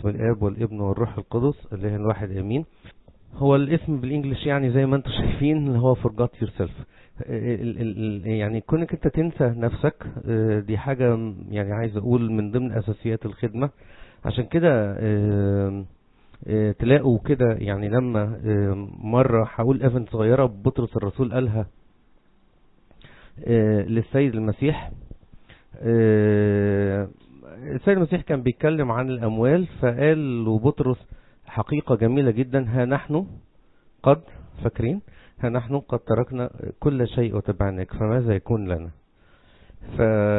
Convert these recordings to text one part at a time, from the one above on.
باسم الاب والابن والروح القدس اللي هي الواحد امين. هو الاسم بالانجلش يعني زي ما انتم شايفين اللي هو forgot yourself. يعني كونك انت تنسى نفسك دي حاجة يعني عايز اقول من ضمن اساسيات الخدمة. عشان كده تلاقوا كده يعني لما مرة هقول ايفنت صغيرة بطرس الرسول قالها للسيد المسيح. السيد المسيح كان بيتكلم عن الأموال، فقال له بطرس حقيقة جميلة جدا: ها نحن قد فاكرين ها نحن قد تركنا كل شيء وتبعناك فماذا يكون لنا. ف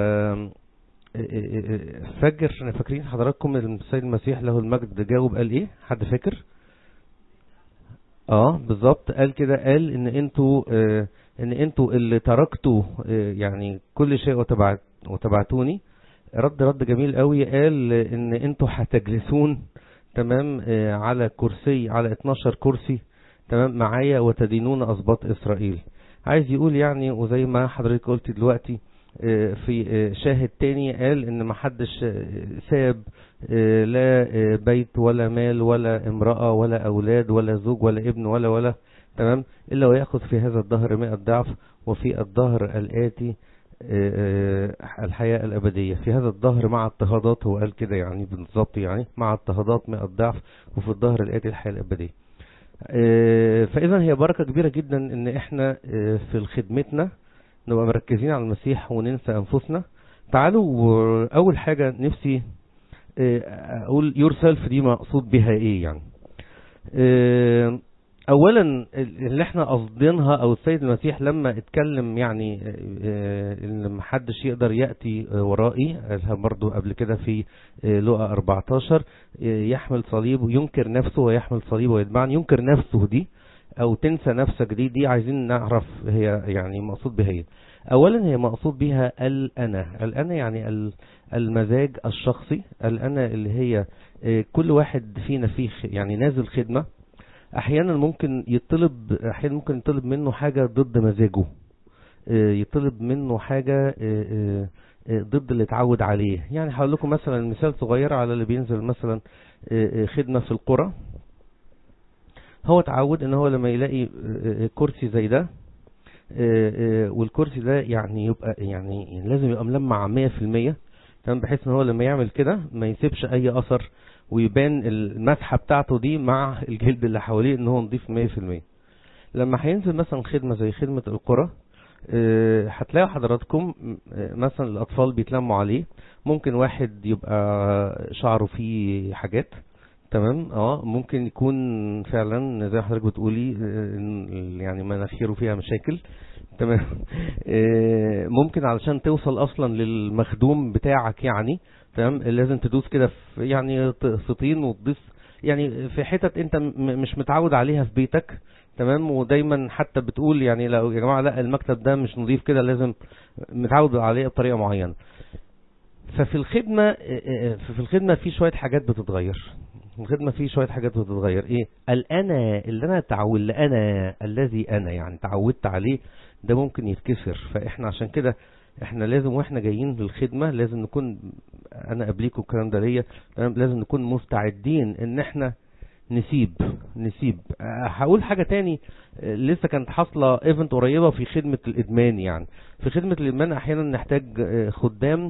فاكرين حضراتكم السيد المسيح له المجد جاوب قال ايه؟ حد فاكر؟ بالظبط قال كده، قال ان انتوا اللي تركتوا يعني كل شيء وتبعتوني. رد جميل قوي، قال ان انتوا هتجلسون تمام على كرسي، على 12 كرسي تمام معايا وتدينون اسباط اسرائيل. عايز يقول يعني، وزي ما حضرتك قلت دلوقتي في شاهد تاني، قال ان ما حدش ساب لا بيت ولا مال ولا امرأة ولا اولاد ولا زوج ولا ابن ولا تمام الا ويأخذ في هذا الدهر 100 ضعف، وفي الدهر الآتي الحياة الأبدية. في هذا الدهر مع اضطهادات، هو قال كده يعني بالظبط، يعني مع اضطهادات 100 ضعف، وفي الدهر الآتي الحياة الأبدية. فإذا هي بركة كبيرة جدا ان احنا في خدمتنا نبقى مركزين على المسيح وننسى أنفسنا. تعالوا أول حاجة نفسي أقول yourself دي مقصود بها إيه يعني. أولا اللي احنا قصدينها، أو السيد المسيح لما اتكلم يعني إن محدش يقدر يأتي ورائي، قالها برضو قبل كده في لقا 14: يحمل صليبه، ينكر نفسه ويحمل صليبه ويتبعني. ينكر نفسه دي أو تنسى نفسك دي عايزين نعرف هي يعني مقصود بها ايه. اولا هي مقصود بها الأنا يعني المزاج الشخصي، الأنا اللي هي كل واحد فينا فيه يعني نازل خدمة. احيانا ممكن يطلب منه حاجة ضد مزاجه، يطلب منه حاجة ضد اللي اتعود عليه. يعني هقول لكم مثلا مثال صغير على اللي بينزل مثلا خدمة في القرى. هو اتعود ان هو لما يلاقي كرسي زي ده، والكرسي ده يعني يبقى يعني لازم يبقى ملمع 100%، تمام، بحيث ان هو لما يعمل كده ما يسيبش اي اثر، ويبان المسحة بتاعته دي مع الجلد اللي حواليه ان هو نضيف 100%. لما هينزل مثلا خدمة زي خدمة القرى، هتلاقوا حضراتكم مثلا الاطفال بيتلموا عليه. ممكن واحد يبقى شعره فيه حاجات، تمام، ممكن يكون فعلا زي حضرتك بتقولي يعني مناخيره فيها مشاكل، تمام. ممكن علشان توصل اصلا للمخدوم بتاعك يعني، تمام، لازم تدوس كده في يعني في طين وتدوس يعني في حتت انت مش متعود عليها في بيتك، تمام. ودايما حتى بتقول يعني لو يا جماعه لا المكتب ده مش نظيف كده، لازم متعود عليه بطريقه معينه. ففي الخدمه في شويه حاجات بتتغير. الخدمة فيه شوية حاجات بتتغير. ايه الأنا اللي انا انا الذي انا يعني تعودت عليه، ده ممكن يتكسر. فاحنا عشان كده احنا لازم واحنا جايين للخدمة لازم نكون، انا قبليكم الكلام ده ليا، لازم نكون مستعدين ان احنا نسيب. هقول حاجة تاني لسه كانت حاصلة ايفنت قريبة في خدمة الادمان. يعني في خدمة الادمان احيانا نحتاج خدام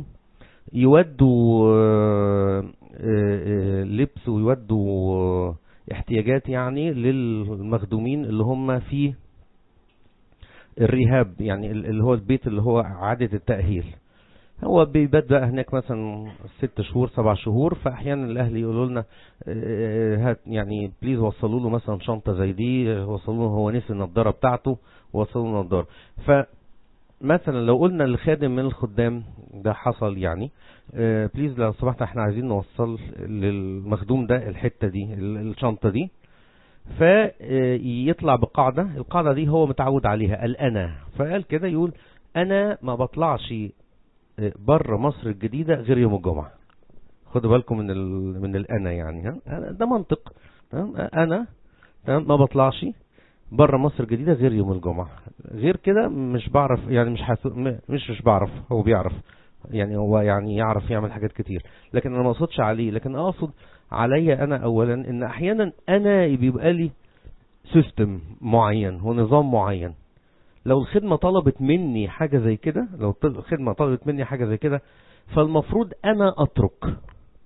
يودوا لبس ويودوا احتياجات يعني للمخدومين اللي هم في الريهاب، يعني اللي هو البيت اللي هو عادة التأهيل. هو بيبات بقى هناك مثلا 6 شهور 7 شهور. فاحيانا الاهل يقولوا لنا هات يعني بليز وصلوا له مثلا شنطة زي دي، وصلوا له هو نسي النضارة بتاعته، وصلوا له النضارة. مثلا لو قلنا لخادم من الخدام ده حصل يعني بليز لو سمحت احنا عايزين نوصل للمخدوم ده الحتة دي الشنطة دي، فيطلع بقاعدة. القاعدة دي هو متعود عليها الأنا. فقال كده يقول أنا ما بطلعش بره مصر الجديدة غير يوم الجمعة. خدوا بالكم من الأنا يعني، ده منطق، أنا ما بطلعش بره مصر الجديدة غير يوم الجمعة. غير كده مش بعرف يعني مش بعرف. هو بيعرف يعني، هو يعني يعرف يعمل حاجات كتير، لكن انا ما اقصدش عليه. لكن اقصد عليا انا اولا ان احيانا انا بيبقى لي سيستم معين ونظام معين. لو الخدمة طلبت مني حاجة زي كده، الخدمة طلبت مني حاجة زي كده، فالمفروض انا اترك.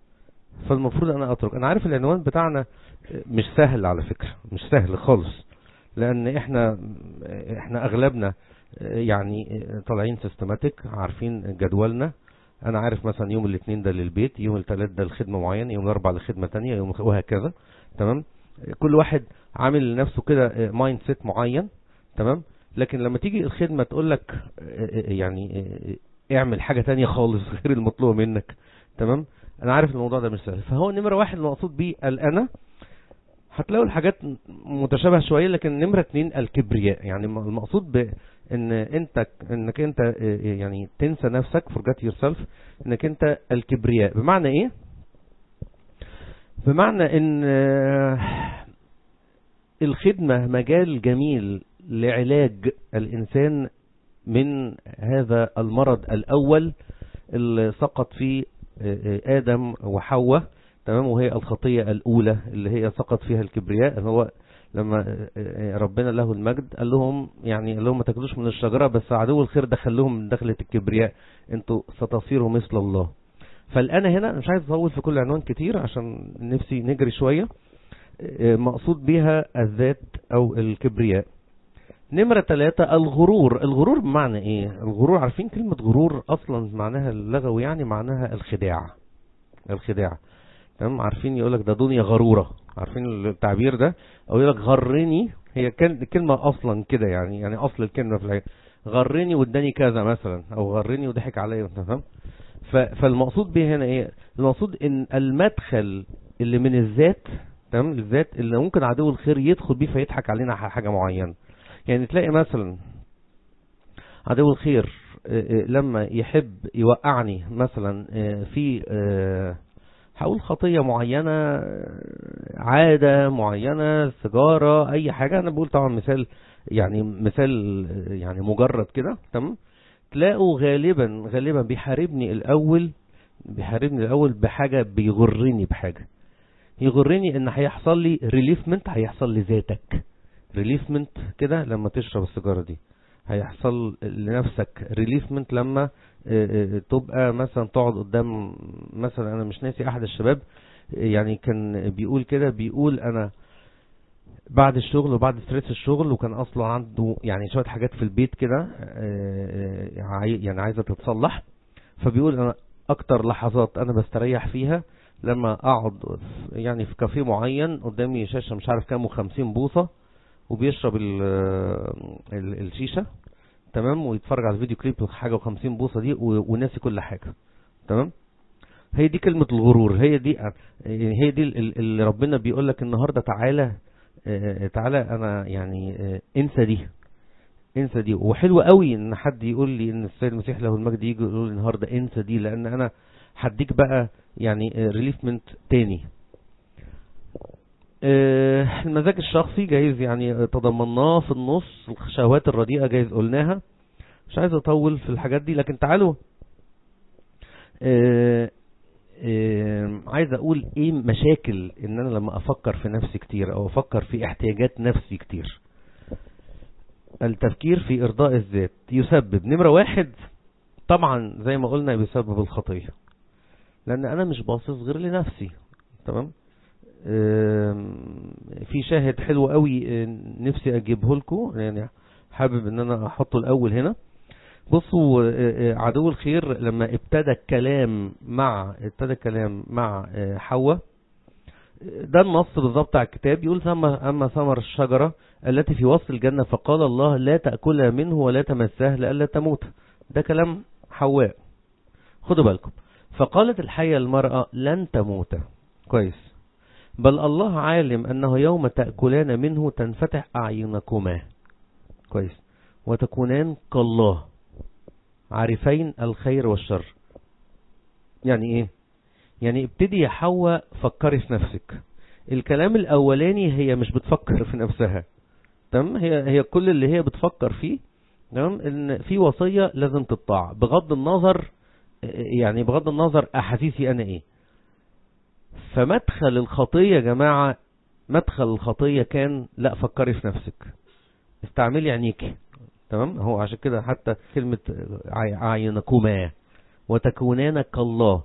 انا عارف العنوان بتاعنا مش سهل على فكرة، مش سهل خالص، لان احنا اغلبنا يعني طالعين سيستماتيك، عارفين جدولنا. انا عارف مثلا يوم الاثنين ده للبيت، يوم الثلاث ده لخدمة معينة، يوم الاربع لخدمة تانية، يوم وهكذا. تمام. كل واحد عامل لنفسه كده مايند سيت معين. تمام. لكن لما تيجي الخدمة تقول لك يعني اعمل حاجة تانية خالص غير المطلوب منك. تمام. انا عارف الموضوع ده مش سهل. فهو نمرة واحد المقصود بيه الانا، هتلاقوا الحاجات متشابهة شوية. لكن نمرة 2 الكبرياء، يعني المقصود انك انت يعني تنسى نفسك، forget yourself، انك انت الكبرياء. بمعنى ايه؟ بمعنى ان الخدمة مجال جميل لعلاج الانسان من هذا المرض الاول اللي سقط فيه آدم وحواء. تمام. وهي الخطية الأولى اللي هي سقط فيها الكبرياء. هو لما ربنا له المجد قال لهم ما تاكلوش من الشجرة، بس عدو الخير دخلهم من دخلة الكبرياء، انتوا ستصيروا مثل الله. فالأنا هنا مش عايز اطول في كل عنوان كتير عشان نفسي نجري شوية. مقصود بها الذات او الكبرياء. نمرة 3 الغرور. الغرور بمعنى ايه؟ الغرور، عارفين كلمة غرور اصلا معناها اللغوي يعني معناها الخداع. تمام. عارفين يقولك ده دنيا غرورة، عارفين التعبير ده؟ او يقولك غرني، هي كلمة اصلا كده يعني اصل الكلمة في الحقيقة غرني واداني كذا مثلا، او غرني وضحك عليا. تمام. فالمقصود به هنا ايه؟ المقصود ان المدخل اللي من الذات، تمام، الذات اللي ممكن عدو الخير يدخل بيه فيضحك علينا حاجة معينة. يعني تلاقي مثلا عدو الخير لما يحب يوقعني مثلا في هقول خطية معينة، عادة معينة، سيجارة، اي حاجة. انا بقول طبعا مثال يعني مجرد كده. تمام. تلاقوا غالبا بيحاربني الاول بحاجة، بيغرني بحاجة، يغرني ان هيحصل لي ريليفمنت، هيحصل لي ذاتك ريليفمنت كده لما تشرب السيجارة دي، هيحصل لنفسك ريليفمنت لما تبقى مثلا تقعد قدام مثلا. انا مش ناسي احد الشباب يعني كان بيقول كده، بيقول انا بعد الشغل وبعد ستريس الشغل، وكان اصلا عنده يعني شوية حاجات في البيت كده يعني عايزة تتصلح. فبيقول انا اكتر لحظات انا بستريح فيها لما اقعد يعني في كافيه معين قدامي شاشة مش عارف كام 50 بوصة، وبيشرب الشيشة. تمام. ويتفرج على الفيديو كليب حاجة 50 بوصة دي وناسي كل حاجة. تمام. هي دي كلمة الغرور. هي دي اللي ربنا بيقول لك النهاردة تعالى انا يعني انسى دي. وحلو قوي ان حد يقول لي ان السيد المسيح له المجد يجي يقول لي النهاردة انسى دي، لان انا هديك بقى يعني ريليفمنت تاني. المزاج الشخصي جايز يعني تضمناه في النص، الشهوات الرديئة جايز قلناها، مش عايز اطول في الحاجات دي. لكن تعالوا عايز اقول ايه مشاكل ان انا لما افكر في نفسي كتير او افكر في احتياجات نفسي كتير. التفكير في ارضاء الذات يسبب نمرة 1 طبعا زي ما قلنا بيسبب الخطية، لان انا مش باصص غير لنفسي. تمام. في شاهد حلو قوي نفسي اجيبه لكم، يعني حابب ان انا احطه الاول هنا. بصوا عدو الخير لما ابتدى الكلام مع حواء، ده النص بالظبط على الكتاب. يقول اما ثمر الشجرة التي في وسط الجنة فقال الله لا تأكلها منه ولا تمسها لئلا تموت. ده كلام حواء، خدوا بالكم. فقالت الحية المرأة لن تموت. كويس. بل الله عالم أنه يوم تأكلان منه تنفتح أعينكما. كويس. وتكونان كالله عارفين الخير والشر. يعني ايه؟ يعني ابتدي يا حواء فكري في نفسك. الكلام الاولاني هي مش بتفكر في نفسها. تمام. هي كل اللي هي بتفكر فيه، تمام، ان في وصية لازم تطاع بغض النظر احاسيسي انا ايه. فمدخل الخطية يا جماعة، مدخل الخطية كان لا فكري في نفسك، استعملي عينيكي. تمام، هو عشان كده حتى كلمة عينكما وتكونان كالله،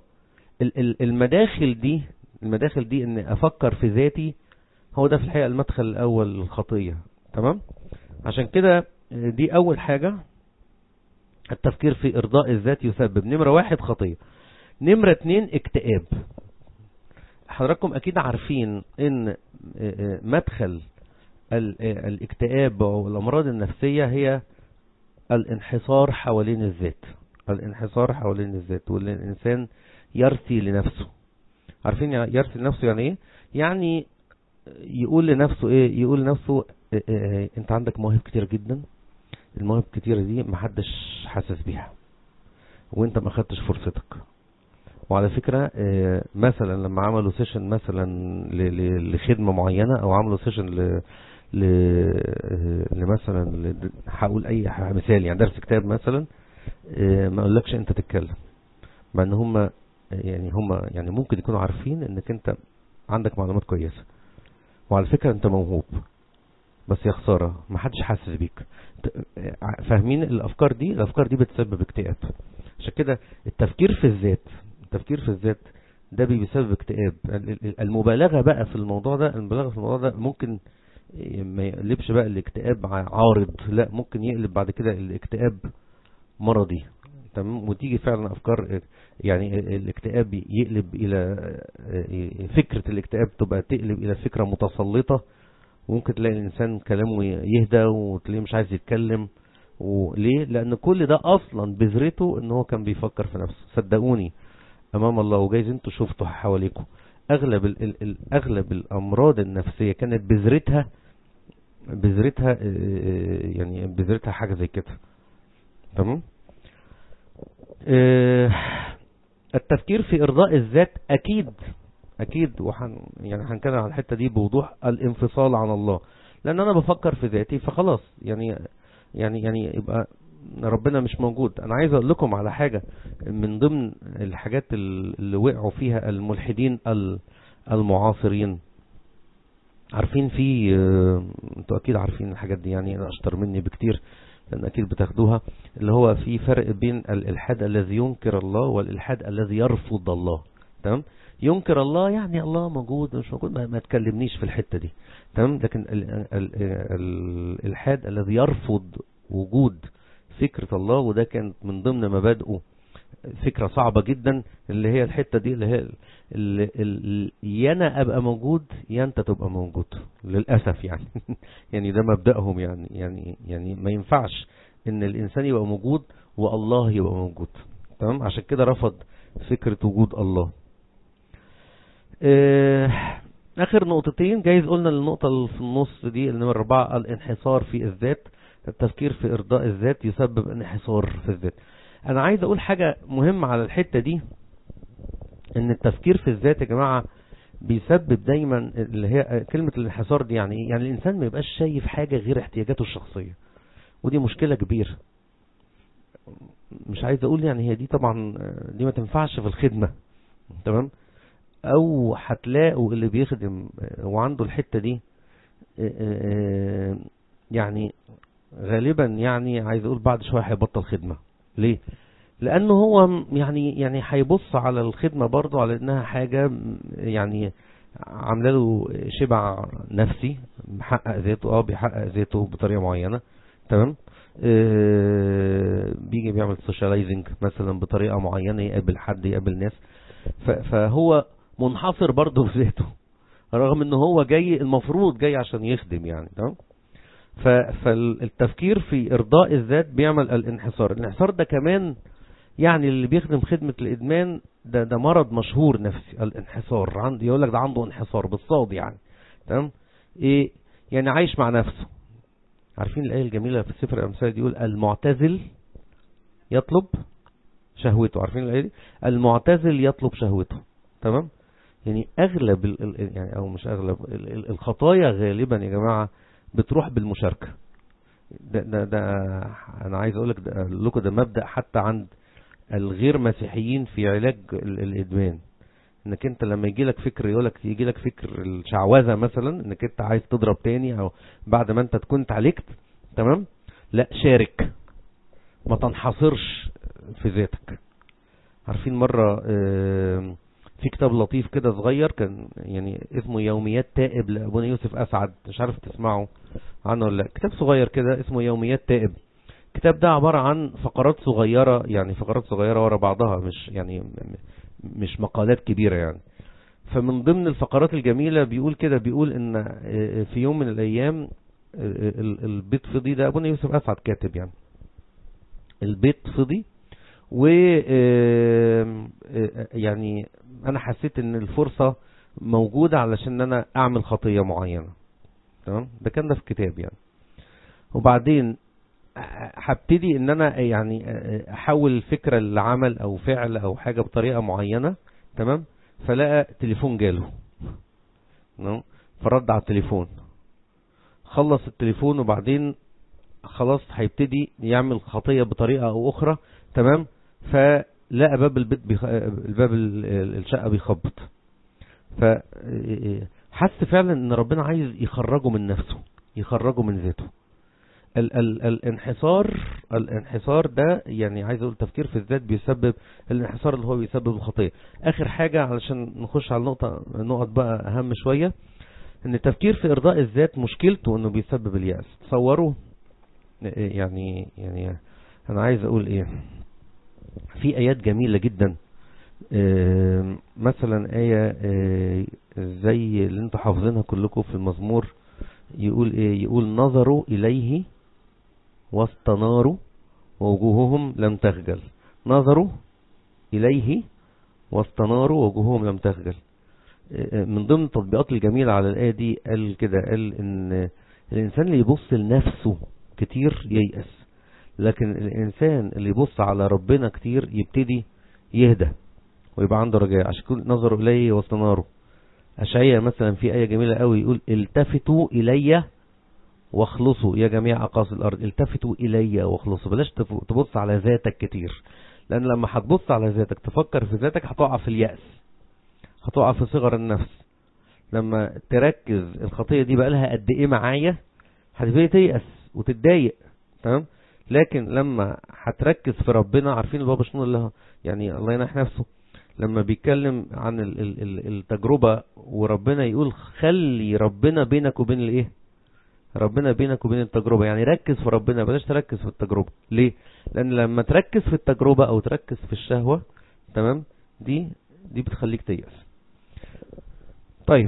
المداخل دي ان افكر في ذاتي، هو ده في الحقيقة المدخل الاول للخطية. تمام، عشان كده دي اول حاجة، التفكير في ارضاء الذات يسبب نمرة 1 خطية. نمرة 2 اكتئاب. حضراتكم اكيد عارفين ان مدخل الاكتئاب والامراض النفسية هي الانحصار حوالين الذات، الانحصار حوالين الذات، واللي الانسان يرثي لنفسه. عارفين يرثي لنفسه يعني ايه؟ يعني يقول لنفسه ايه؟ يقول لنفسه انت عندك مواهب كتير جدا، المواهب الكتيرة دي محدش حاسس بيها، وانت ما خدتش فرصتك. وعلى فكرة مثلا لما عملوا سيشن مثلا لخدمة معينة، او عملوا سيشن مثلا هقول اي مثال، يعني درس كتاب مثلا، ما اقولكش انت تتكلم، مع ان هم يعني ممكن يكونوا عارفين انك انت عندك معلومات كويسة، وعلى فكرة انت موهوب، بس يا خسارة ما حدش حاسس بيك. فاهمين الافكار دي بتسبب اكتئاب. عشان كده التفكير في الذات ده بيسبب اكتئاب. المبالغة بقى في الموضوع ده ممكن ما يقلبش بقى الاكتئاب عارض، لا ممكن يقلب بعد كده الاكتئاب مرضي. تمام، وتيجي فعلا افكار، يعني الاكتئاب يقلب الى فكرة الاكتئاب تبقى تقلب الى فكرة متسلطة، وممكن تلاقي الانسان كلامه يهدى وتلاقيه مش عايز يتكلم. وليه؟ لان كل ده اصلا بذرته ان هو كان بيفكر في نفسه. صدقوني امام الله، وجايز انتوا شفتوا حواليكم اغلب الامراض النفسية كانت بذرتها حاجة زي كده. تمام. التفكير في ارضاء الذات اكيد يعني هنتكلم عن الحتة دي بوضوح، الانفصال عن الله. لان انا بفكر في ذاتي فخلاص، يعني يبقى ربنا مش موجود. انا عايز اقول لكم على حاجة من ضمن الحاجات اللي وقعوا فيها الملحدين المعاصرين. عارفين في انتوا اكيد عارفين الحاجات دي، يعني اشطر مني بكتير لان اكيد بتاخدوها، اللي هو في فرق بين الالحاد الذي ينكر الله والالحاد الذي يرفض الله. تمام، ينكر الله يعني الله موجود مش موجود، ما تكلمنيش في الحتة دي. تمام، لكن الالحاد الذي يرفض وجود فكرة الله، وده كانت من ضمن مبادئه فكرة صعبة جدا، اللي هي الحتة دي اللي هي يا انا ابقى موجود يا انت تبقى موجود، للأسف يعني. يعني ده مبدأهم، يعني ما ينفعش ان الانسان يبقى موجود والله يبقى موجود. تمام، عشان كده رفض فكرة وجود الله. اخر نقطتين، جايز قلنا النقطة اللي في النص دي النمرة 4، الانحصار في الذات. التفكير في ارضاء الذات يسبب انحصار في الذات. انا عايز اقول حاجة مهمة على الحتة دي، ان التفكير في الذات يا جماعة بيسبب دايما اللي هي كلمة الانحصار دي، يعني الانسان ما يبقاش شايف حاجة غير احتياجاته الشخصية، ودي مشكلة كبيرة. مش عايز اقول يعني هي دي طبعا دي ما تنفعش في الخدمة. تمام، او هتلاقوا اللي بيخدم وعنده الحتة دي يعني غالبا، يعني عايز اقول بعد شوية هيبطل خدمة. ليه؟ لانه هو يعني هيبص على الخدمة برضو على انها حاجة يعني عامله له شبع نفسي، بيحقق ذاته بطريقة معينة. تمام، بيجي بيعمل سوشيالايزنج مثلا بطريقة معينة، يقابل حد يقابل ناس، فهو منحصر برضو في ذاته، رغم ان هو المفروض جاي عشان يخدم يعني. تمام، فالتفكير في ارضاء الذات بيعمل الانحصار ده كمان. يعني اللي بيخدم خدمة الادمان ده مرض مشهور نفسي، الانحصار. عندي يقول لك ده عنده انحصار بالصاد يعني. تمام، ايه يعني؟ عايش مع نفسه. عارفين الآية الجميلة في سفر الأمثال دي يقول المعتزل يطلب شهوته؟ عارفين الآية دي؟ المعتزل يطلب شهوته. تمام، يعني اغلب يعني او مش اغلب الخطايا غالبا يا جماعة بتروح بالمشاركة. ده انا عايز اقول لكم ده مبدأ حتى عند الغير مسيحيين في علاج الادمان. انك انت لما يجيلك فكر يجيلك فكر الشعوذة مثلا، انك انت عايز تضرب تاني او بعد ما انت تكون اتعالجت، تمام، لا شارك، ما تنحصرش في ذاتك. عارفين مرة في كتاب لطيف كده صغير كان يعني اسمه يوميات تائب لأبونا يوسف أسعد، مش عارف تسمعوا عنه ولا لا. كتاب صغير كده اسمه يوميات تائب. الكتاب ده عبارة عن فقرات صغيرة، يعني فقرات صغيرة ورا بعضها، مش مقالات كبيرة يعني. فمن ضمن الفقرات الجميلة بيقول كده، بيقول ان في يوم من الايام البيت فضي، ده ابونا يوسف اسعد كاتب يعني. البيت فضي، و يعني انا حسيت ان الفرصة موجودة علشان انا اعمل خطية معينة، تمام. ده كان ده في الكتاب يعني. وبعدين هبتدي ان انا يعني احول الفكرة لعمل او فعل او حاجة بطريقة معينة، تمام. فلقى تليفون جاله، فرد على التليفون، خلص التليفون، وبعدين خلاص هيبتدي يعمل خطية بطريقة او اخرى، تمام. فلقى باب البيت الباب الشقة بيخبط، فحس فعلا ان ربنا عايز يخرجه من نفسه، يخرجه من ذاته. الانحصار ده يعني عايز اقول تفكير في الذات بيسبب الانحصار اللي هو بيسبب الخطية. اخر حاجة علشان نخش على النقط بقى اهم شوية، ان التفكير في ارضاء الذات مشكلته انه بيسبب اليأس. تصوروا يعني انا عايز اقول ايه، في ايات جميلة جدا، مثلا آية زي اللي انتوا حافظينها كلكم في المزمور، يقول ايه؟ يقول نظروا اليه واستناروا ووجوههم لم تخجل. نظروا إليه واستناروا ووجوههم لم تخجل. من ضمن التطبيقات الجميلة على الآية دي قال كده، قال إن الإنسان اللي يبص لنفسه كتير ييأس، لكن الإنسان اللي يبص على ربنا كتير يبتدي يهدى ويبقى عنده رجاء. عشان كل نظروا إليه واستناروا. أشعياء مثلا في آية جميلة قوي يقول التفتوا إلي واخلصوا يا جميع أقاصي الأرض. التفتوا إلي واخلصوا. بلاش تبص على ذاتك كتير، لأن لما هتبص على ذاتك، تفكر في ذاتك، هتقع في اليأس، هتقع في صغر النفس. لما تركز الخطية دي بقى لها قد إيه معايا، هتبتدي تيأس وتتضايق، تمام. لكن لما هتركز في ربنا، عارفين البابا شنو اللي يعني الله ينح نفسه لما بيتكلم عن التجربة، وربنا يقول خلي ربنا بينك وبين الايه؟ ربنا بينك وبين التجربة. يعني ركز في ربنا، بلاش تركز في التجربة. ليه؟ لأن لما تركز في التجربة أو تركز في الشهوة، تمام، دي بتخليك تيأس. طيب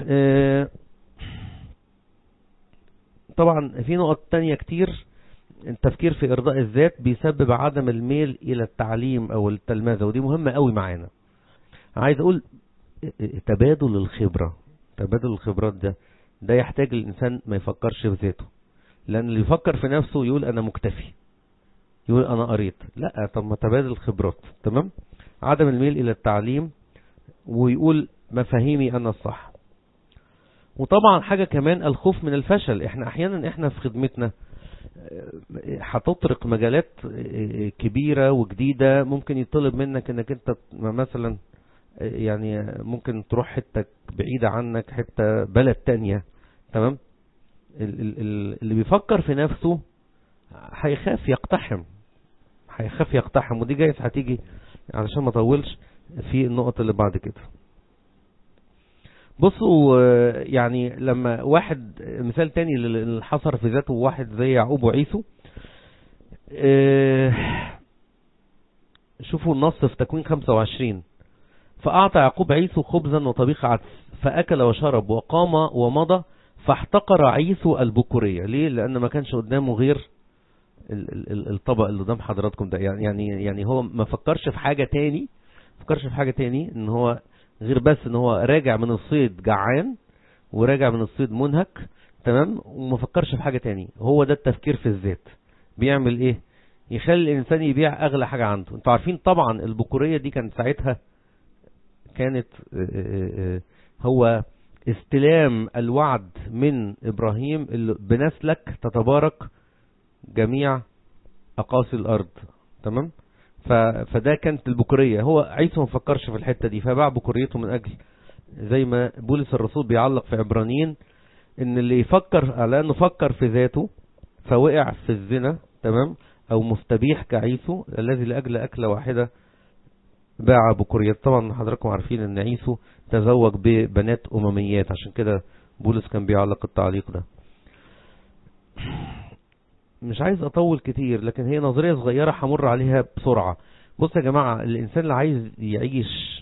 طبعا في نقط تانية كتير. التفكير في إرضاء الذات بيسبب عدم الميل إلى التعليم أو التلمذة، ودي مهمة قوي معانا. عايز أقول تبادل الخبرة، تبادل الخبرات ده يحتاج الإنسان ما يفكرش في ذاته، لأن اللي يفكر في نفسه يقول أنا مكتفي، يقول أنا قريت. لا، طب ما تبادل الخبرات، تمام. عدم الميل إلى التعليم، ويقول مفاهيمي أنا الصح. وطبعا حاجة كمان الخوف من الفشل. احنا احيانا في خدمتنا هتطرق مجالات كبيرة وجديدة، ممكن يطلب منك انك انت مثلا يعني ممكن تروح حتة بعيدة عنك، حتة بلد تانية، تمام. اللي بيفكر في نفسه هيخاف يقتحم، ودي جايز هتيجي علشان ما اطولش في النقط اللي بعد كده. بصوا يعني لما واحد مثال تاني اللي حصر في ذاته، واحد زي يعقوب وعيسو. شوفوا النص في تكوين 25. فأعطى يعقوب عيسو خبزا وطبيخ عدس، فأكل وشرب وقام ومضى، فاحتقر عيسو البكورية. ليه؟ لأن ما كانش قدامه غير الطبق اللي قدام حضراتكم ده. يعني هو ما فكرش في حاجة تاني، ان هو غير بس ان هو راجع من الصيد جعان، وراجع من الصيد منهك، تمام، وما فكرش في حاجة تاني. هو ده التفكير في الذات. بيعمل ايه؟ يخلي الانسان يبيع اغلى حاجة عنده. انتوا عارفين طبعا البكورية دي كانت ساعتها هو استلام الوعد من ابراهيم اللي بنسلك تتبارك جميع اقاصي الارض، تمام. فده كانت البكورية. هو عيسو ما فكرش في الحتة دي فباع بكوريته من أجل، زي ما بولس الرسول بيعلق في عبرانيين، ان اللي يفكر على انه فكر في ذاته فوقع في الزنا، تمام، او مستبيح كعيسو الذي لأجل أكلة واحدة باع بكوريات. طبعا حضراتكم عارفين ان عيسو تزوج ببنات أمميات، عشان كده بولس كان بيعلق التعليق ده. مش عايز اطول كتير، لكن هي نظرية صغيرة همر عليها بسرعة. بص يا جماعة، الانسان اللي عايز يعيش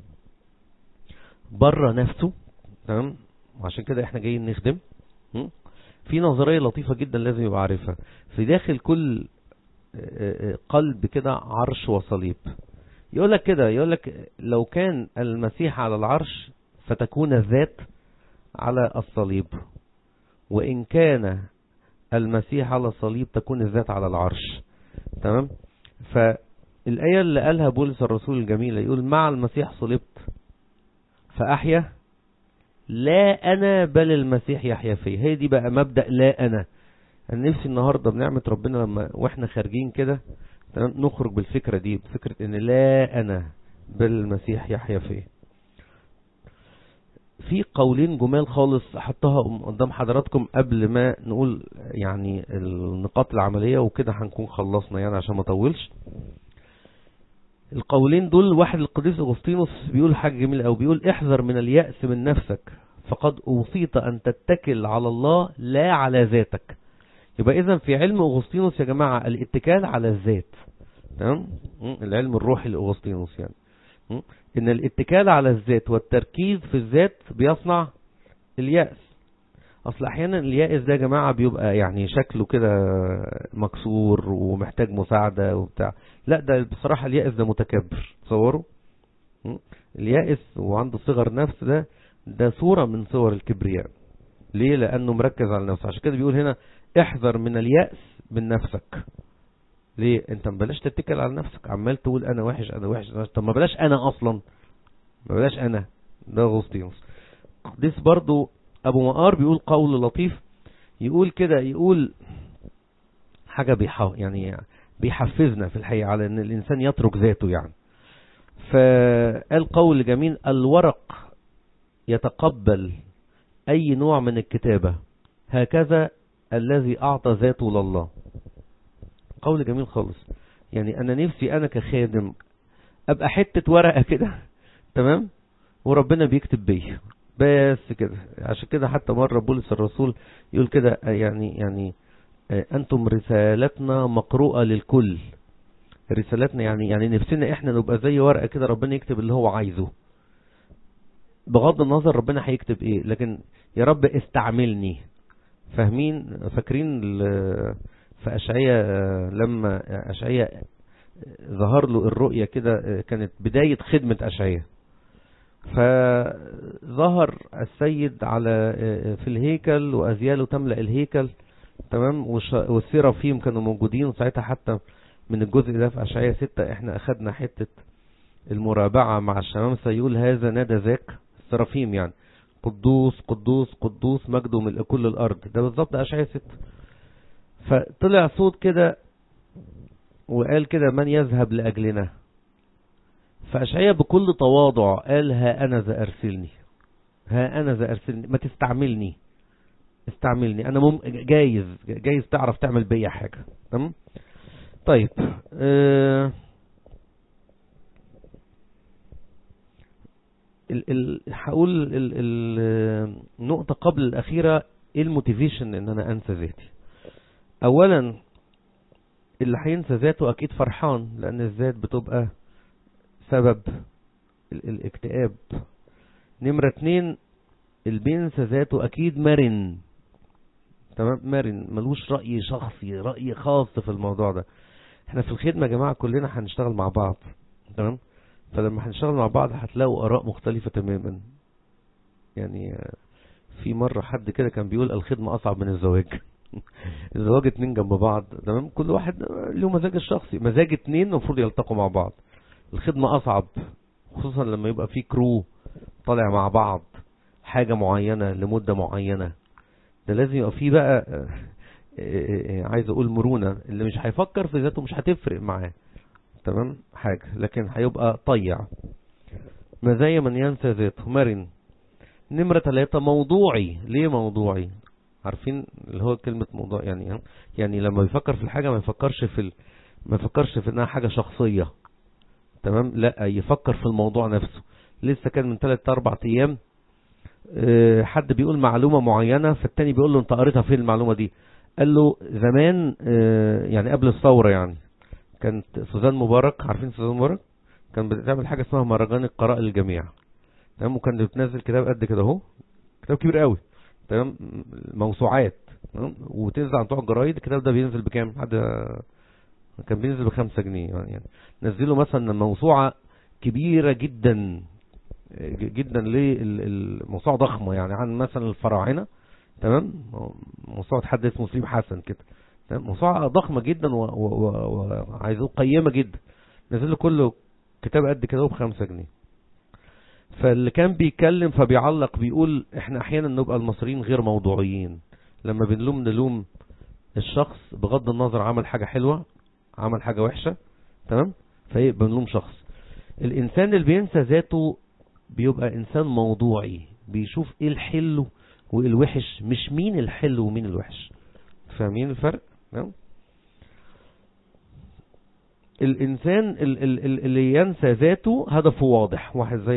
بره نفسه، تمام، وعشان كده احنا جايين نخدم، في نظرية لطيفة جدا لازم يبقى عارفها. في داخل كل قلب كده عرش وصليب. يقولك كده، يقولك لو كان المسيح على العرش فتكون الذات على الصليب، وإن كان المسيح على الصليب تكون الذات على العرش. تمام. فالآية اللي قالها بولس الرسول الجميلة يقول مع المسيح صلبت فأحيا لا أنا بل المسيح يحيا فيه. هي دي بقى مبدأ لا أنا. أنا نفسي النهاردة بنعمة ربنا لما وإحنا خارجين كده نخرج بالفكرة دي، بفكرة إن لا أنا بل المسيح يحيا فيه. في قولين جمال خالص حطها قدام حضراتكم قبل ما نقول يعني النقاط العملية، وكده هنكون خلصنا يعني عشان ما اطولش. القولين دول، واحد القديس أغسطينوس بيقول حاجة جميلة أو بيقول احذر من اليأس من نفسك فقد أوصيت أن تتكل على الله لا على ذاتك. يبقى إذن في علم أغسطينوس يا جماعة الاتكال على الذات، تمام، العلم الروحي لأغسطينوس يعني، ان الاتكال على الذات والتركيز في الذات بيصنع اليأس. اصل احيانا اليأس ده يا جماعة بيبقى يعني شكله كده مكسور ومحتاج مساعدة وبتاع. لا، ده بصراحة اليأس ده متكبر. تصوروا اليأس وعنده صغر نفس، ده صورة من صور الكبرياء. ليه؟ لانه مركز على نفسه. عشان كده بيقول هنا احذر من اليأس من نفسك. ليه؟ انت ما بلاش تتكل على نفسك، عمال تقول انا وحش انا وحش. طب ما بلاش انا اصلا، ما بلاش انا. ده أغسطينوس. قديس برضو ابو مقار بيقول قول لطيف، يقول كده، يقول حاجة يعني بيحفزنا في الحقيقة على ان الانسان يترك ذاته يعني. فقال قول جميل: الورق يتقبل اي نوع من الكتابة هكذا الذي اعطى ذاته لله. قول جميل خالص. يعني انا نفسي انا كخادم ابقى حتة ورقة كده، تمام، وربنا بيكتب بيا بس كده. عشان كده حتى مرة بولس الرسول يقول كده يعني انتم رسالتنا مقروءة للكل. رسالتنا يعني نفسنا احنا نبقى زي ورقة كده ربنا يكتب اللي هو عايزه، بغض النظر ربنا هيكتب ايه، لكن يا رب استعملني. فاهمين؟ فاكرين في أشعياء لما أشعياء ظهر له الرؤية كده، كانت بداية خدمة أشعياء، فظهر السيد على في الهيكل وأزياله تملأ الهيكل، تمام، والسيرافيم كانوا موجودين. وساعتها حتى من الجزء ده في أشعياء 6 احنا أخدنا حتة المرابعة مع الشمامسة، يقول هذا نادى ذاك السرافيم يعني قدوس قدوس قدوس مجده ملء كل الأرض. ده بالظبط أشعياء 6. فطلع صوت كده وقال كده: من يذهب لأجلنا؟ فأشعياء بكل تواضع قال: ها أنا ذا أرسلني، ها أنا ذا أرسلني، ما تستعملني، استعملني أنا، جايز تعرف تعمل بيا حاجة. تمام. طيب هقول النقطة قبل الأخيرة: ايه الموتيفيشن ان انا انسى ذاتي؟ اولا اللي هينسى ذاته اكيد فرحان، لان الذات بتبقى سبب الاكتئاب. نمرة 2 اللي بينسى ذاته اكيد مرن، تمام، مرن، ملوش رأي شخصي، رأي خاص في الموضوع ده. احنا في الخدمة يا جماعة كلنا هنشتغل مع بعض، تمام، فلما هنشتغل مع بعض هتلاقوا آراء مختلفة تماما. يعني في مرة حد كده كان بيقول الخدمة أصعب من الزواج. الزواج 2 جنب بعض، تمام، كل واحد له مزاج الشخصي، مزاج 2 المفروض يلتقوا مع بعض. الخدمة أصعب، خصوصا لما يبقى في كرو طالع مع بعض حاجة معينة لمدة معينة. ده لازم يبقى فيه بقى عايز أقول مرونة. اللي مش هيفكر في ذاته مش هتفرق معاه، تمام حاجة، لكن هيبقى طيع. مزايا من ينسى ذاته: مرن. نمرة 3 موضوعي. ليه موضوعي؟ عارفين اللي هو كلمة موضوع يعني لما يفكر في الحاجة ما يفكرش في انها حاجة شخصية، تمام، لا يفكر في الموضوع نفسه. لسه كان من 3-4 ايام حد بيقول معلومة معينة، فالتاني بيقول له انت قريتها فين المعلومة دي؟ قال له زمان يعني قبل الثورة، يعني كانت سوزان مبارك، عارفين سوزان مبارك؟ كان بتعمل حاجة اسمها مهرجان القراء للجميع، تمام، وكان بتنزل كتاب قد كده اهو، كتاب كبير قوي، تمام، موسوعات، تمام، وتنزل عن بتوع الجرايد. الكتاب ده بينزل بكام؟ حد كان بينزل ب5 جنيه يعني. نزلوا مثلا موسوعة كبيرة جدا جدا، موسوعة ضخمة يعني عن مثلا الفراعنة، تمام، موسوعة حد اسمه سليم حسن كده، تمام، موسوعة ضخمة جدا وعايزه قيمة جدا. نزلوا كله كتاب قد كده ب5 جنيه. فاللي كان بيتكلم فبيعلق بيقول احنا احيانا نبقى المصريين غير موضوعيين، لما نلوم الشخص بغض النظر عمل حاجة حلوة عمل حاجة وحشة، تمام، فايه بنلوم شخص. الانسان اللي بينسى ذاته بيبقى انسان موضوعي، بيشوف ايه الحلو وايه الوحش، مش مين الحلو ومين الوحش. فاهمين الفرق؟ تمام. الانسان اللي ينسى ذاته هدفه واضح. واحد زي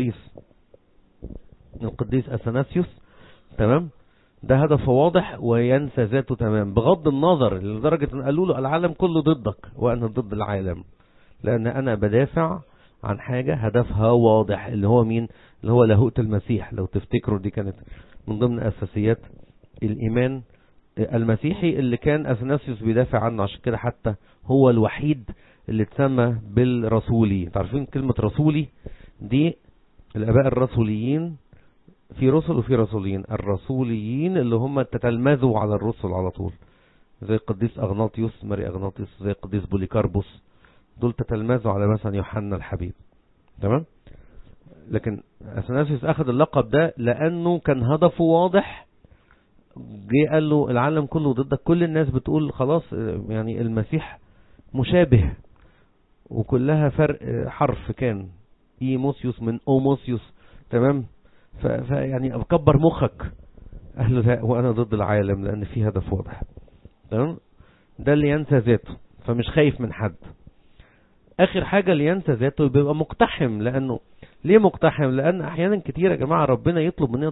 القديس اثناسيوس، تمام، ده هدفه واضح وينسى ذاته تمام، بغض النظر لدرجة ان قالوا له العالم كله ضدك وانا ضد العالم، لان انا بدافع عن حاجة هدفها واضح، اللي هو مين؟ اللي هو لاهوت المسيح. لو تفتكروا دي كانت من ضمن اساسيات الايمان المسيحي اللي كان اثناسيوس بيدافع عنه. عشان كده حتى هو الوحيد اللي اتسمى بالرسولي. تعرفين كلمة رسولي دي؟ الاباء الرسوليين، في رسل وفي رسوليين. الرسوليين اللي هم تتلمذوا على الرسل على طول، زي القديس اغناطيوس، ماري اغناطيوس، زي القديس بوليكاربوس، دول تتلمذوا على مثلا يوحنا الحبيب، تمام. لكن اثناسيوس اخذ اللقب ده لانه كان هدفه واضح. جه قال له العالم كله ضدك، كل الناس بتقول خلاص يعني المسيح مشابه وكلها فرق حرف، كان ايموسيوس من اوموسيوس، تمام. فيعني اكبر مخك اهل وانا ضد العالم لان في هدف واضح، تمام. ده اللي ينسى ذاته، فمش خايف من حد. اخر حاجة اللي ينسى ذاته بيبقى مقتحم. لانه ليه مقتحم؟ لان احيانا كتير يا جماعة ربنا يطلب مننا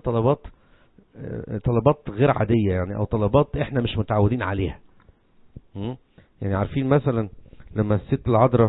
طلبات غير عادية يعني، او طلبات احنا مش متعودين عليها. يعني عارفين مثلا لما الست العذراء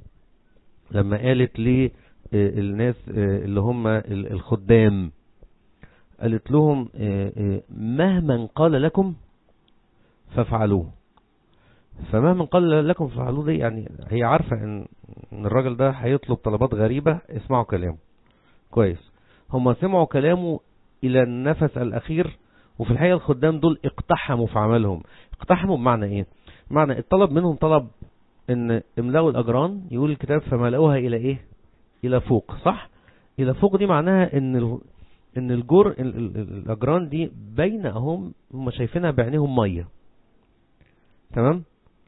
لما قالت ليه الناس اللي هم الخدام، قالت لهم مهما قال لكم فافعلوه. فمهما قال لكم فافعلوه دي يعني هي عارفة ان الراجل ده هيطلب طلبات غريبة، اسمعوا كلامه كويس. هم سمعوا كلامه الى النفس الاخير، وفي الحقيقة الخدام دول اقتحموا في عملهم. اقتحموا بمعنى ايه؟ معنى الطلب منهم طلب ان املأوا الاجران، يقول الكتاب فملأوها الى ايه؟ الى فوق، صح؟ الى فوق دي معناها ان الاجران دي باينه، هم شايفينها بعينيهم ميه، تمام.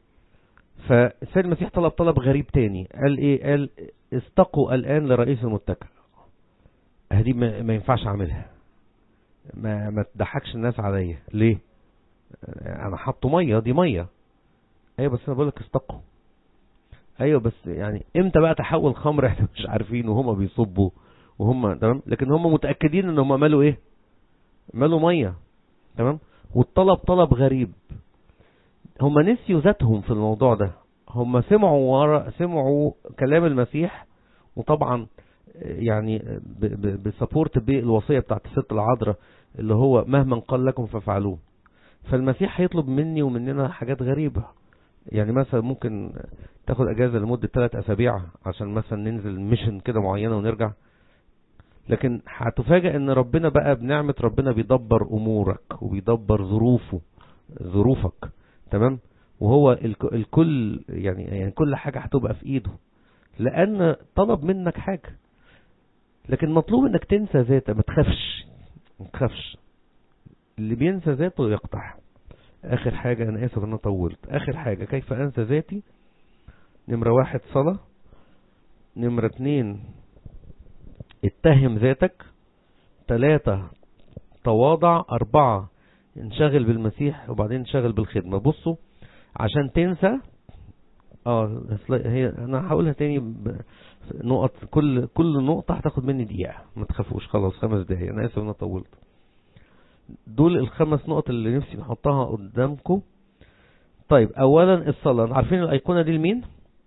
فالسيد المسيح طلب غريب تاني، قال ايه؟ قال استقوا الان لرئيس المتكئ. دي ما ينفعش اعملها، ما تضحكش الناس عليا. ليه؟ انا حاطه ميه، دي ميه. ايوه بس انا بقول لك استقوا. ايوه بس يعني امتى بقى تحول خمر احنا مش عارفين، وهم بيصبوا وهم تمام، لكن هم متأكدين ان هم مالوا ايه؟ مالوا مية، تمام. والطلب طلب غريب. هم نسيوا ذاتهم في الموضوع ده، هم سمعوا كلام المسيح، وطبعا يعني بسبورت بالوصية بتاعت الست العذراء اللي هو مهما قال لكم ففعلوه. فالمسيح هيطلب مني ومننا حاجات غريبة. يعني مثلا ممكن تاخد اجازة لمدة 3 أسابيع عشان مثلا ننزل ميشن كده معينة ونرجع، لكن هتفاجئ ان ربنا بقى بنعمة ربنا بيدبر امورك وبيدبر ظروفك، تمام. وهو الكل يعني كل حاجة هتبقى في ايده، لان طلب منك حاجة. لكن مطلوب انك تنسى ذاتك، ما تخافش. اللي بينسى ذاته يقطع. اخر حاجة، انا اسف ان انا طولت، اخر حاجة كيف انسى ذاتي. نمرة 1 صلاة. نمرة 2 اتهم ذاتك. 3 تواضع. 4 انشغل بالمسيح وبعدين انشغل بالخدمة. بصوا عشان تنسى هي انا هقولها تاني نقط، كل نقطة هتاخد مني دقيقة، ما تخافوش، خلاص 5 دقايق، انا اسف انا طولت. دول ال5 نقط اللي نفسي نحطها قدامكم. طيب اولا الصلاة، عارفين الايقونة دي لمين؟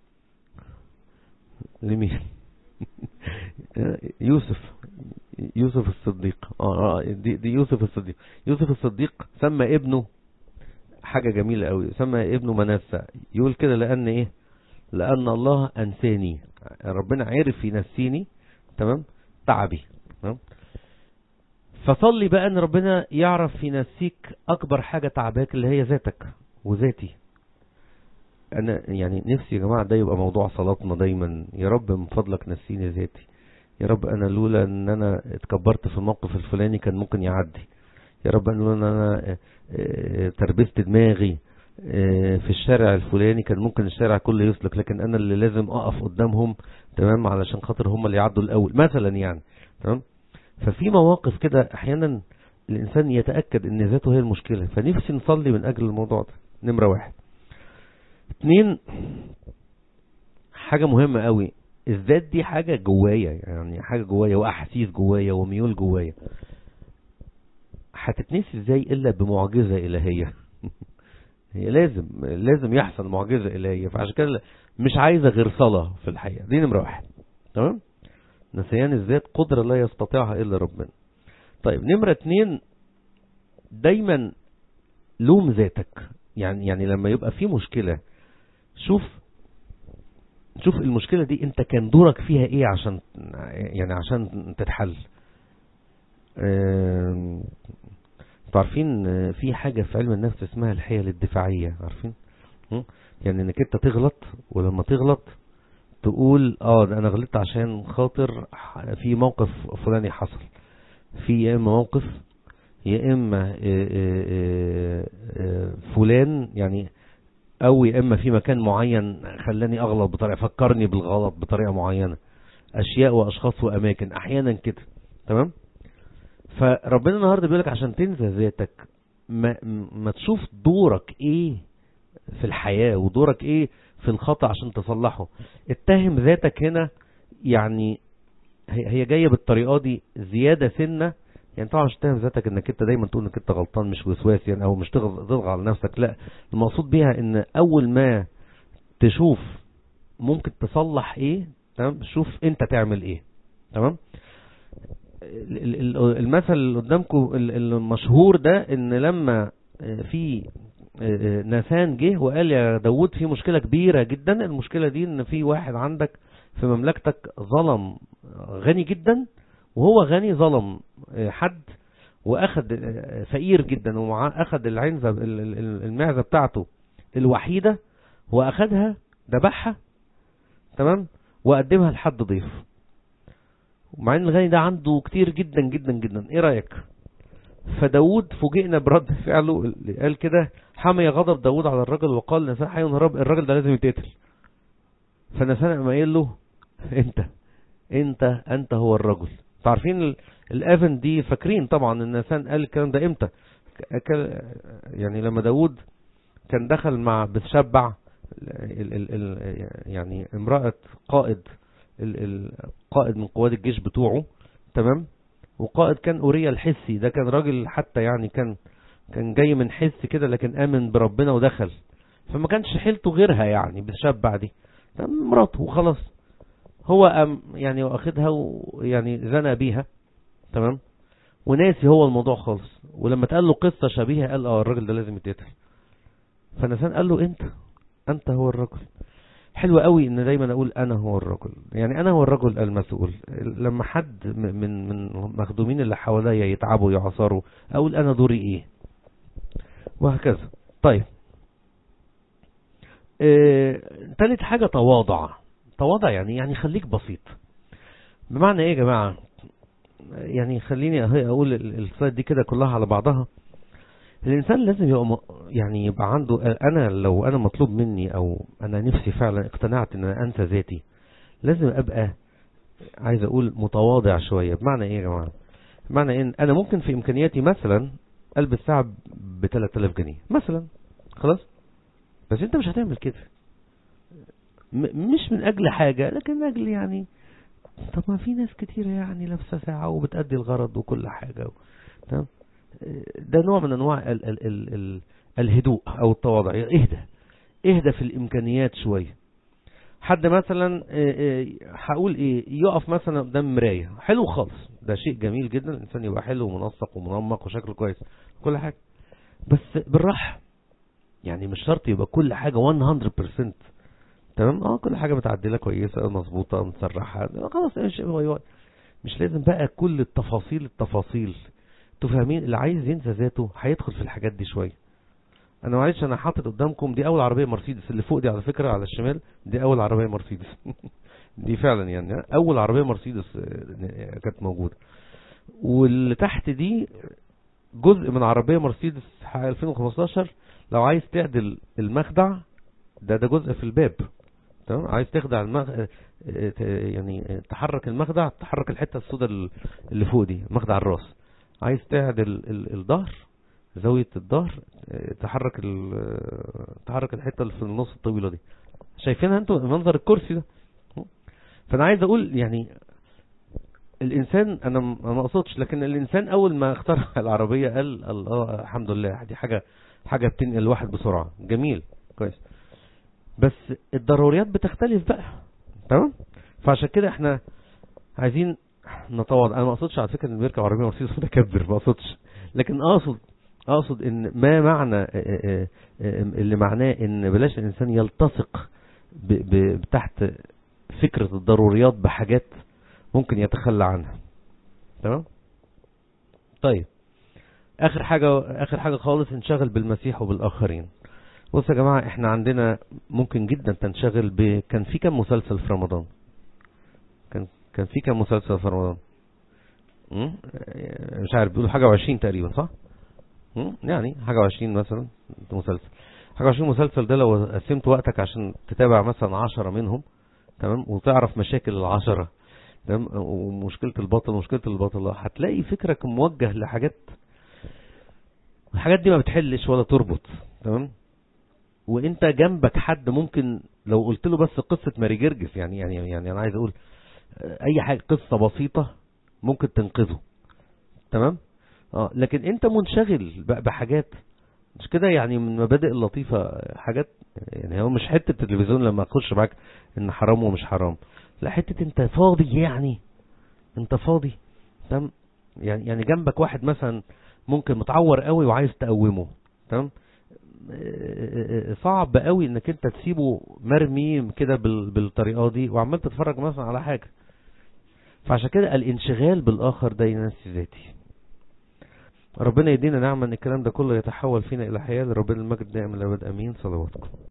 يوسف الصديق. دي يوسف الصديق. يوسف الصديق سمى ابنه حاجة جميلة قوي، سمى ابنه منسى. يقول كده لأن ايه؟ لأن الله أنساني، ربنا عرف ينسيني، تمام، تعبي، تمام. فصلي بقى ان ربنا يعرف ينسيك اكبر حاجة تعباك اللي هي ذاتك وذاتي. انا يعني نفسي يا جماعة ده يبقى موضوع صلاتنا دايما، يا رب من فضلك نسيني ذاتي، يا رب انا لولا ان انا اتكبرت في الموقف الفلاني كان ممكن يعدي، يا رب انا لولا ان انا تربست دماغي في الشارع الفلاني كان ممكن الشارع كله يسلك، لكن انا اللي لازم اقف قدامهم، تمام، علشان خاطر هم اللي يعدوا الاول مثلا يعني، تمام. ففي مواقف كده احيانا الانسان يتأكد ان ذاته هي المشكلة، فنفسي نصلي من اجل الموضوع ده. نمرة 1. 2 حاجة مهمة قوي، الذات دي حاجة جوايا، يعني حاجة جوايا واحاسيس جوايا وميول جوايا، هتتنسي ازاي الا بمعجزة الهية؟ هي لازم يحصل معجزة الهية، فعشان كده مش عايزة غير صلاة في الحقيقة. دي نمرة 1، تمام. نسيان الذات قدرة لا يستطيعها الا ربنا. طيب نمرة 2 دايما لوم ذاتك، يعني لما يبقى في مشكلة شوف المشكلة دي انت كان دورك فيها ايه عشان تتحل. عارفين في حاجة في علم النفس اسمها الحيل الدفاعية، عارفين؟ يعني انك انت تغلط، ولما تغلط تقول ده انا غلطت عشان خاطر في موقف فلاني حصل، في يا اما موقف يا اما فلان يعني، او يا اما في مكان معين خلاني اغلط بطريقة، فكرني بالغلط بطريقة معينة، اشياء واشخاص واماكن احيانا كده، تمام. فربنا النهاردة بيقولك عشان تنسى ذاتك ما تشوف دورك ايه في الحياة ودورك ايه في الخطأ عشان تصلحه. اتهم ذاتك هنا يعني هي جاية بالطريقة دي زيادة سنة، يعني طبعا مش تهم ذاتك انك انت دايما تقول انك انت غلطان، مش وسواس يعني، او مش تضغط على نفسك، لا، المقصود بيها ان اول ما تشوف ممكن تصلح ايه، تمام، شوف انت تعمل ايه، تمام. المثل اللي قدامكم المشهور ده، ان لما في ناثان جه وقال يا داود في مشكلة كبيرة جدا، المشكلة دي ان في واحد عندك في مملكتك ظلم غني جدا، وهو غني ظلم حد واخد فقير جدا، ومعاه اخد العنزة المعزة بتاعته الوحيدة واخدها ذبحها، تمام، وقدمها لحد ضيف، ومع ان الغني ده عنده كتير جدا جدا جدا. ايه رأيك؟ فداود فوجئنا برد فعله اللي قال كده، حمي غضب داود على الرجل وقال نسان حي ونهرب، الرجل ده لازم يتقتل. فنسان قام قايل له انت هو الرجل. تعرفين الافن دي، فاكرين طبعا ان نسان قال الكلام ده امتى؟ يعني لما داود كان دخل مع بتشبع يعني امرأة قائد من قوات الجيش بتوعه، تمام، وقائد كان أوريا الحسي، ده كان راجل حتى يعني كان جاي من حس كده، لكن آمن بربنا ودخل، فما كانش حيلته غيرها يعني بتشبع دي مراته وخلاص. هو يعني واخدها ويعني زنى بيها، تمام، وناسي هو الموضوع خالص. ولما اتقال له قصة شبيهة قال الراجل ده لازم يتقتل. فنسان قال له انت هو الرجل. حلو قوي ان دايما اقول انا هو الرجل، يعني انا هو الرجل المسؤول. لما حد من مخدومين اللي حواليا يتعبوا يعصروا، اقول انا دوري ايه، وهكذا. طيب تالت حاجة تواضع يعني خليك بسيط. بمعنى ايه يا جماعة؟ يعني خليني اقول السلايد دي كده كلها على بعضها. الانسان لازم يبقى يعني يبقى عنده، انا لو انا مطلوب مني او انا نفسي فعلا اقتنعت ان انا انسى ذاتي، لازم ابقى عايز اقول متواضع شوية. بمعنى ايه يا جماعة؟ بمعنى ان انا ممكن في امكانياتي مثلا البس ساعة ب 3000 جنيه مثلا، خلاص، بس انت مش هتعمل كده، مش من اجل حاجة، لكن من اجل يعني طب ما في ناس كتيرة يعني لابسة ساعة وبتأدي الغرض وكل حاجة تمام. ده نوع من انواع الهدوء او التواضع. اهدى في الامكانيات شوية. حد مثلا هقول ايه، يقف مثلا قدام مراية، حلو خالص، ده شيء جميل جدا، الانسان يبقى حلو ومنسق ومنمق وشكله كويس كل حاجة، بس بالراحة. يعني مش شرط يبقى كل حاجة 100% تمام. كل حاجة متعدلة كويسة مظبوطة متسرحة، خلاص مش لازم بقى كل التفاصيل. تفهمين؟ اللي عايز ينسى ذاته هيدخل في الحاجات دي شوية. انا معلش انا حاطط قدامكم دي اول عربية مرسيدس، اللي فوق دي على فكرة على الشمال دي اول عربية مرسيدس دي فعلا يعني اول عربية مرسيدس كانت موجودة. واللي تحت دي جزء من عربية مرسيدس 2015. لو عايز تعدل المخدع ده جزء في الباب تمام. عايز تخدع يعني تحرك المخدع، تحرك الحتة السوداء اللي فوق دي مخدع الراس. عايز تعدل الظهر، زاوية الظهر، تحرك الحتة اللي في النص الطويلة دي. شايفينها انتوا منظر الكرسي ده؟ فانا عايز اقول يعني الانسان، انا ما اقصدش، لكن الانسان اول ما اخترع العربية قال الله الحمد لله، دي حاجة بتنقل الواحد بسرعة، جميل كويس، بس الضروريات بتختلف بقى تمام. فعشان كده احنا عايزين نتواضع. انا ما اقصدش على فكرة ان بيركب عربية مرسيدس متكبر، ما اقصدش، لكن اقصد ان ما معنى اللي معناه ان بلاش الانسان يلتصق تحت فكرة الضروريات بحاجات ممكن يتخلى عنها تمام. طيب اخر حاجة خالص، انشغل بالمسيح وبالاخرين. بص يا جماعة، احنا عندنا ممكن جدا تنشغل كان في كم مسلسل في رمضان؟ كان في كم مسلسل في رمضان؟ مش عارف، بيقولوا حاجة 20 تقريبا، صح؟ يعني حاجة 20 مثلا مسلسل. حاجة 20 مسلسل ده لو قسمت وقتك عشان تتابع مثلا 10 منهم تمام، وتعرف مشاكل ال10 تمام، ومشكلة البطل هتلاقي فكرك موجه لحاجات، الحاجات دي ما بتحلش ولا تربط تمام. وانت جنبك حد ممكن لو قلت له بس قصة ماري جرجس، يعني انا عايز اقول اي حاجة، قصة بسيطة ممكن تنقذه تمام. لكن انت منشغل بحاجات مش كده، يعني من مبادئ اللطيفة حاجات، يعني هو مش حتة التلفزيون لما اخش معاك ان حرام ومش حرام، لا، حتة انت فاضي، يعني انت فاضي تمام. يعني جنبك واحد مثلا ممكن متعور قوي وعايز تقومه تمام، صعب قوي انك انت تسيبه مرمي كده بالطريقة دي وعمال تتفرج مثلا على حاجة. فعشان كده الانشغال بالاخر ده ينسي ذاتي. ربنا يدينا نعمة ان الكلام ده كله يتحول فينا الى حياة. لربنا المجد دائما الابد، امين. صلواتكم.